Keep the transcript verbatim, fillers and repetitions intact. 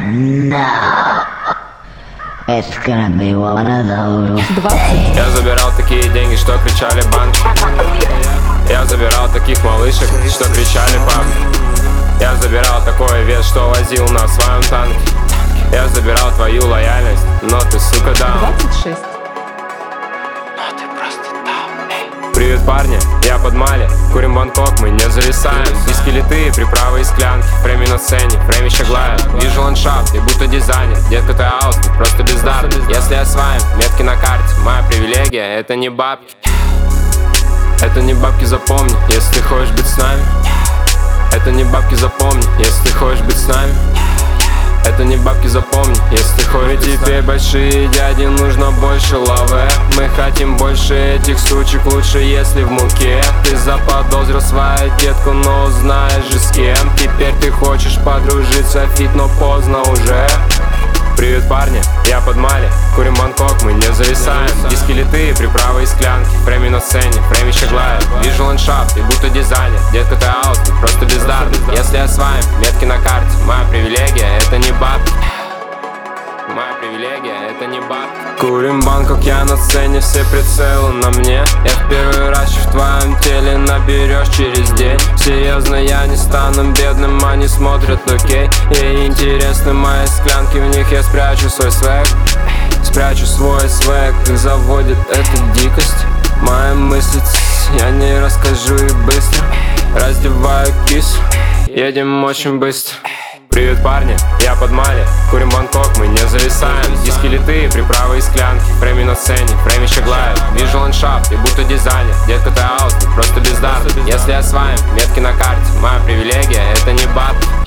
No. It's gonna be one of those. двадцать. Я забирал такие деньги, что кричали банки. Я забирал таких малышек, что кричали пап. Я забирал такой вес, что возил на своем танке. Я забирал твою лояльность, но ты, сука, даун. двадцать шесть. Привет, парни, я под Мали. Курим Бангкок, мы не зависаем. Диски литые, приправы и склянки. Фрейми на сцене, фрейми щеглает. Вижу ландшафт, и будто дизайнер. Детка, ты аут, просто бездарный. Если осваиваем метки на карте, моя привилегия, это не бабки. Это не бабки, запомни, если ты хочешь быть с нами. Это не бабки, запомни, если ты хочешь быть с нами. Это не бабки, запомни, если ты хочешь. Теперь большие дяди, нужно больше лаве. Мы хотим больше этих сучек, лучше если в муке. Ты заподозрил свою детку, но узнаешь же с кем. Теперь ты хочешь подружиться, фит, но поздно уже. Привет, парни, я под Мали. Курим Бангкок, мы не зависаем. Диски литые, приправы и склянки. Фрейми на сцене, фрейми щеглает. Вижу ландшафт, и будто дизайнер. Детка, ты аут, ты просто бездарный. Если осваиваем метки на карте, моя привилегия, это не бабки. Моя привилегия, это не бабки. Курим Бангкок, я на сцене, все прицелы на мне. Я в первый раз в твоем теле наберешь через день. Серьезно, я не стану бедным, они смотрят окей. Ей интересны мои склянки, в них я спрячу свой свэг. Спрячу свой свэг, их заводит эта дикость. Мои мысли, я не расскажу их быстро. Раздеваю кис, едем очень быстро. Привет, парни, я под Мали. Курим Бангкок, мы не зависаем. Диски литые, приправы и склянки. Фрейми на сцене, фрейми щеглает. Вижу ландшафт, и будто дизайнер. Детка, ты аут, ты просто бездарный. Если осваиваем метки на карте, моя привилегия, это не бабки.